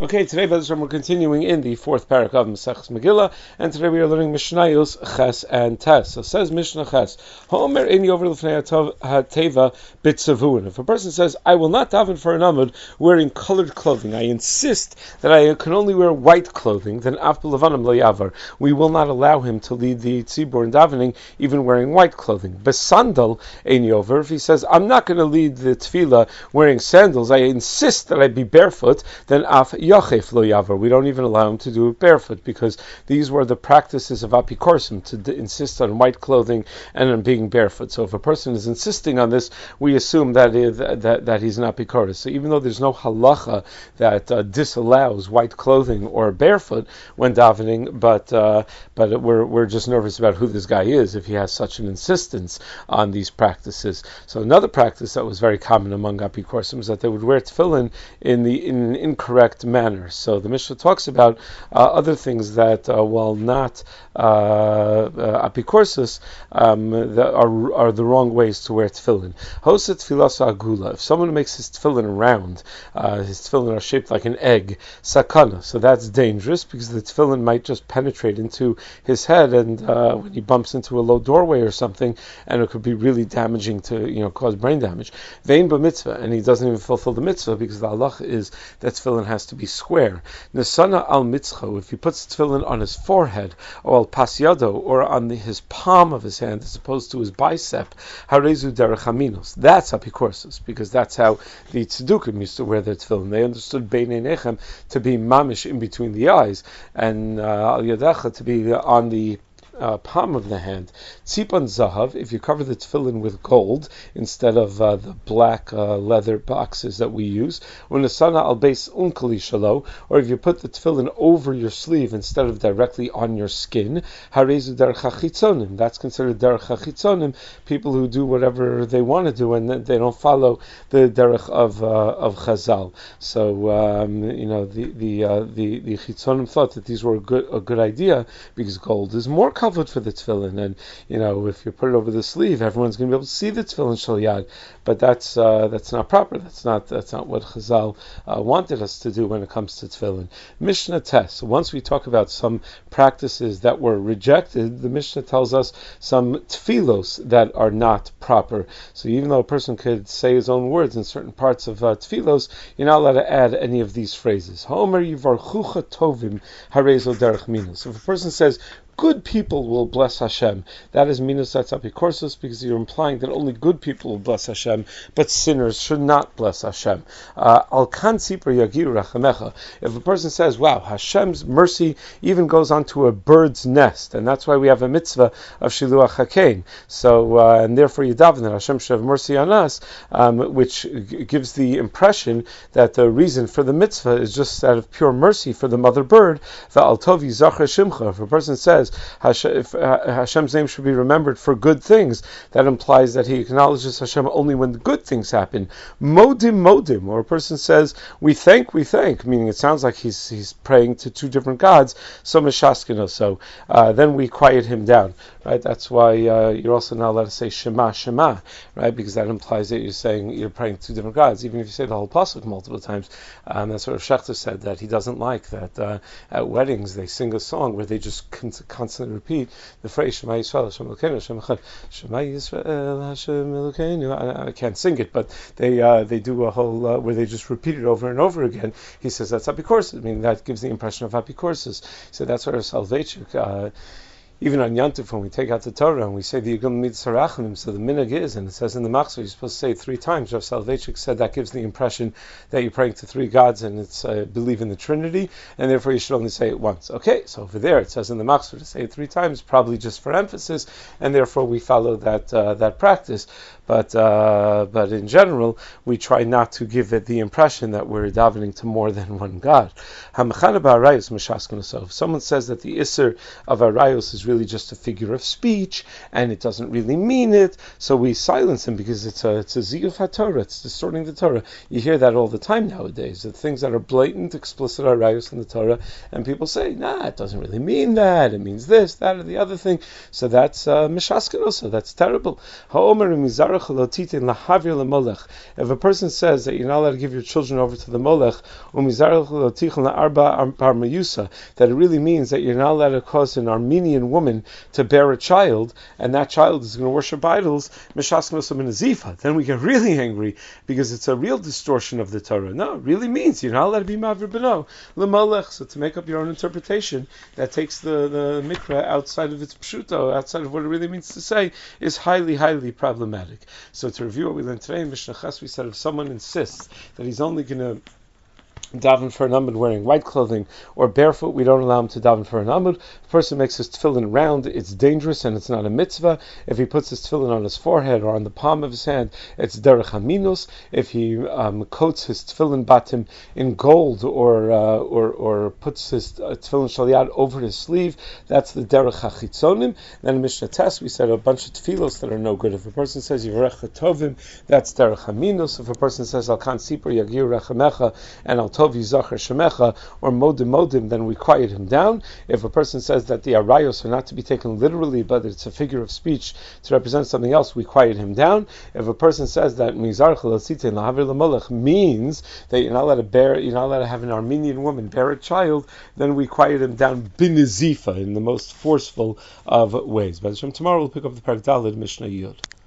Okay, today, Bezos, we're continuing in the fourth parak of Maseches Megillah, and today we are learning Mishnayos Ches and Tes. So says Mishnah Ches, Homer Eini Over L'fnei HaTeva B'Tzavun. If a person says, I will not daven for an amud wearing colored clothing, I insist that I can only wear white clothing, then Af B'Levanim Lo Yavar. We will not allow him to lead the tzibur in davening, even wearing white clothing. Besandal Eini Over. If he says, I'm not going to lead the tefillah wearing sandals, I insist that I be barefoot, then Af Yachef Lo Yavar. We don't even allow him to do it barefoot, because these were the practices of Apikorsim, to insist on white clothing and on being barefoot. So if a person is insisting on this, we assume that he's an Apikoros. So even though there's no halacha that disallows white clothing or barefoot when davening, but we're just nervous about who this guy is if he has such an insistence on these practices. So another practice that was very common among Apikorsim is that they would wear tefillin in an incorrect manner. So the Mishnah talks about other things that, while not apikorsus, that are the wrong ways to wear tefillin. Hosa tefilasa agula. If someone makes his tefillin round, his tefillin are shaped like an egg, sakana. So that's dangerous, because the tefillin might just penetrate into his head, and when he bumps into a low doorway or something, and it could be really damaging to, cause brain damage. Vein b'mitzvah, and he doesn't even fulfill the mitzvah, because the halacha is that tefillin has to be square. Nesana al mitzcho, if he puts tefillin on his forehead, or al pasyado, or on his palm of his hand, as opposed to his bicep, harezu derech haminos. That's apikorsus, because that's how the tzdukim used to wear their tefillin. They understood beinei nechem to be mamish in between the eyes, and al yadecha to be on the palm of the hand. Tzipan zahav, if you cover the tefillin with gold instead of the black leather boxes that we use. Unasana al beis unkali shalo, or if you put the tefillin over your sleeve instead of directly on your skin. Harezu derech hachitzonim, that's considered derech hachitzonim, people who do whatever they want to do and they don't follow the derech of Chazal. So the chitzonim thought that these were a good idea, because gold is more covered for the tefillin, and if you put it over the sleeve, everyone's going to be able to see the tefillin shel yad. But that's not proper. That's not what Chazal wanted us to do when it comes to tefillin. Mishnah Tes. So once we talk about some practices that were rejected, the Mishnah tells us some tefillos that are not proper. So even though a person could say his own words in certain parts of tefillos, you're not allowed to add any of these phrases. Homer yivarchucha tovim harezo derech minos. If a person says, good people will bless Hashem, that is minus that's apikorsus, because you're implying that only good people will bless Hashem, but sinners should not bless Hashem. Al kan sipra yagiru rachamecha. If a person says, wow, Hashem's mercy even goes onto a bird's nest, and that's why we have a mitzvah of shiluach hakein. So, and therefore you daven that Hashem should have mercy on us, which gives the impression that the reason for the mitzvah is just out of pure mercy for the mother bird. Va'al tov yizachar shimcha. If a person says, if Hashem's name should be remembered for good things, that implies that he acknowledges Hashem only when the good things happen. Modim, or a person says, we thank, meaning it sounds like he's praying to two different gods, so meshaskino, so then we quiet him down, right? That's why you're also not allowed to say Shema, right? Because that implies that you're praying to two different gods, even if you say the whole pasuk multiple times. That's what Shechter said, that he doesn't like that at weddings they sing a song where they just constantly repeat the phrase Shema Yisrael, Hashem Elokeinu, Hashem Echad, Shema Yisrael, Hashem Elokeinu. I can't sing it, but they do a whole where they just repeat it over and over again. He says that's apikorsus. I mean, that gives the impression of apikorsus. So that's what our Salvechik. Even on Yantif, when we take out the Torah and we say the Yigam Mitzarachim, so the minhag is, and it says in the Machzor, you're supposed to say it 3 times. Rav Soloveitchik said that gives the impression that you're praying to 3 gods and it's believe in the Trinity, and therefore you should only say it once. Okay, so over there it says in the Machzor to say it 3 times, probably just for emphasis, and therefore we follow that practice. But in general, we try not to give it the impression that we're davening to more than one God. So if someone says that the Isser of Arayos is really just a figure of speech and it doesn't really mean it, so we silence him because it's a ziyuf HaTorah, it's distorting the Torah. You hear that all the time nowadays, the things that are blatant, explicit Arayos in the Torah, and people say, nah, it doesn't really mean that, it means this, that, or the other thing. So that's Mishaskin also, that's terrible. Ha'omer Mizar If a person says that you're not allowed to give your children over to the molech, that it really means that you're not allowed to cause an Armenian woman to bear a child, and that child is going to worship idols, then we get really angry because it's a real distortion of the Torah. No, it really means you're not allowed to be mavir beno l'malech. So to make up your own interpretation that takes the mikra outside of its pshuto, outside of what it really means to say, is highly, highly problematic. So to review what we learned today in Mishnah Ches, we said if someone insists that he's only going to daven for an amud wearing white clothing or barefoot, we don't allow him to daven for an amud. If a person makes his tefillin round, it's dangerous and it's not a mitzvah. If he puts his tefillin on his forehead or on the palm of his hand, it's derech haminus. If he coats his tefillin batim in gold or puts his tefillin shaliyad over his sleeve, that's the derech hachitzonim. Then in Mishnah Tes, we said a bunch of tefillos that are no good. If a person says yivarech tovim, that's derech haminus. If a person says al kan sipur yagir rechamecha and al Tov Yizachar Shemecha or Modim, then we quiet him down. If a person says that the arayos are not to be taken literally, but it's a figure of speech to represent something else, we quiet him down. If a person says that Mizar Chalasite Lahavir Lamalach means that you're not allowed to have an Armenian woman bear a child, then we quiet him down binizifa in the most forceful of ways. But tomorrow we'll pick up the Parak Daled Mishnah Yud.